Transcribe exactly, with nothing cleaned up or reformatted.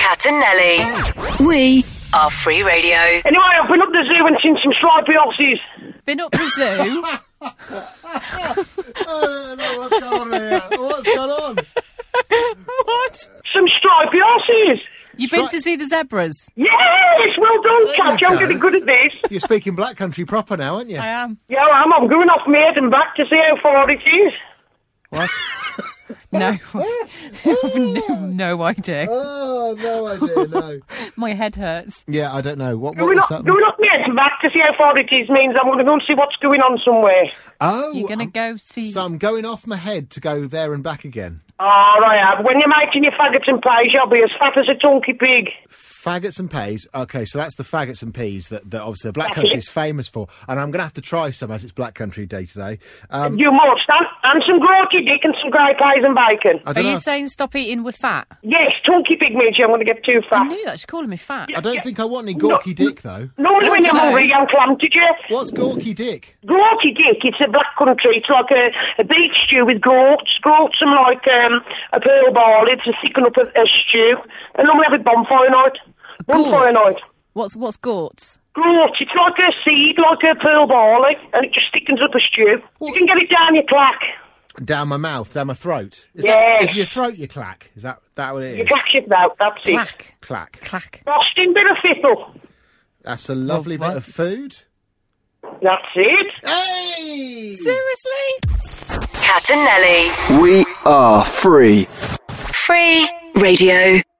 Cat and Nelly. We are Free Radio. Anyway, I've been up the zoo and seen some stripy horses. Been up the zoo? Oh, no, what's going on here? What's going on? What? Some stripy horses. You've been to see the zebras? Yes, well done, Cat. you I'm go. getting good at this. You're speaking Black Country proper now, aren't you? I am. Yeah, I'm, I'm going off my head and back to see how far it is. What? No. no, no idea. Oh, no idea, no. My head hurts. Yeah, I don't know. What, what Going was off, that? going off my head and back to see how far it is means I'm going to go and see what's going on somewhere. Oh, You're going to um, go see... so I'm going off my head to go there and back again. All right, Ab. When you're making your faggots and pies, you'll be as fat as a donkey pig. Faggots and peas. Okay, so that's the faggots and peas that, that obviously Black That's Country it. is famous for. And I'm going to have to try some as it's Black Country Day today. Um, You must. And, and some grotty dick and some grey pies and bacon. I Are don't know. you saying stop eating with fat? Yes, donkey pig means I'm going to get too I fat. knew that. She's calling me fat. I don't think I want any gawky dick, though. Normally when I you're don't hungry, know. young clam, did you? What's gawky dick? Grotty dick, it's a black country. It's like a, a beef stew with groats. Groats and like um, a pearl ball. It's a thicken up a, a stew. And normally have a bonfire night. Bonfire Gorts? night. What's what's gorts? Groats, it's like a seed, like a pearl barley, and it just thickens up a stew. You can get it down your clack. Down my mouth, down my throat. Is Yes. that, is your throat your clack? Is that that what it You is? clack it out, that's it. Clack. Clack. Clack. Frosting bit of fiddle. That's a lovely what? bit of food. That's it. Hey! Seriously? Cat and Nelly. We are free. Free Radio.